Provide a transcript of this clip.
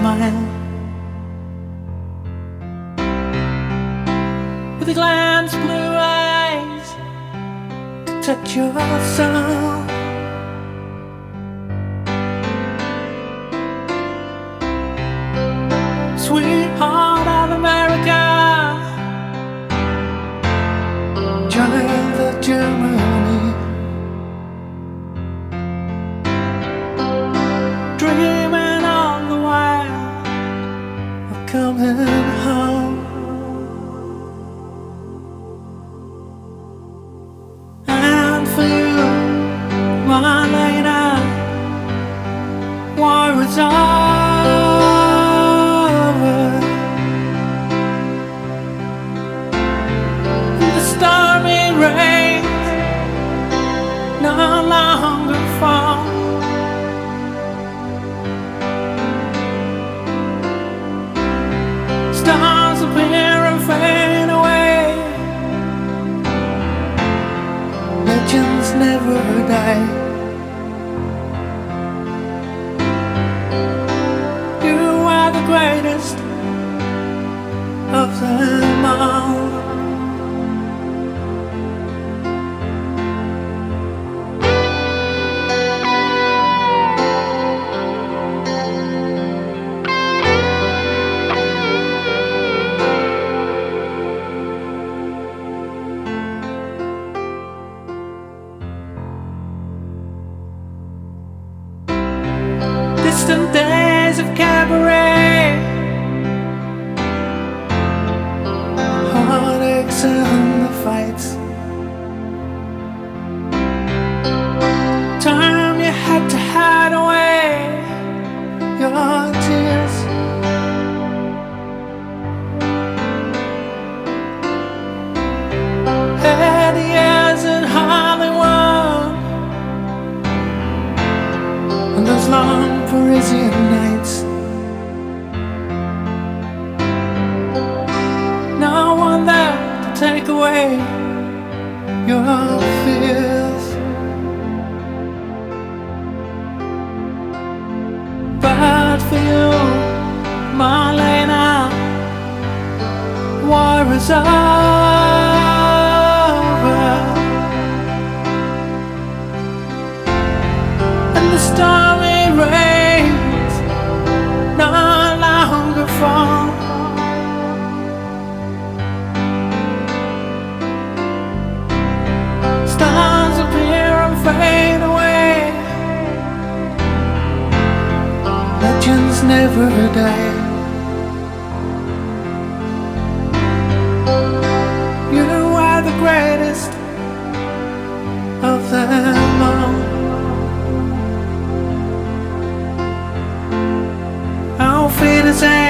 smile, with a glance, blue eyes to touch your soul. Sweetheart of America, child of Germany, dreaming all the while of coming home. And for you, Marlena, war is over. The stormy rains no longer fall. Stars appear and fade away. Legends never die. You are the greatest of them all. Distant days of cabaret, heartaches and the fights, time you had to hide away your tears. Had years in Hollywood and those long Parisian nights. No one there to take away your fears. But for you, Marlena, war is over. And the stormy rains no longer fall. Stars appear and fade away. Legends never die. You are the greatest of them all. Auf Wiedersehen.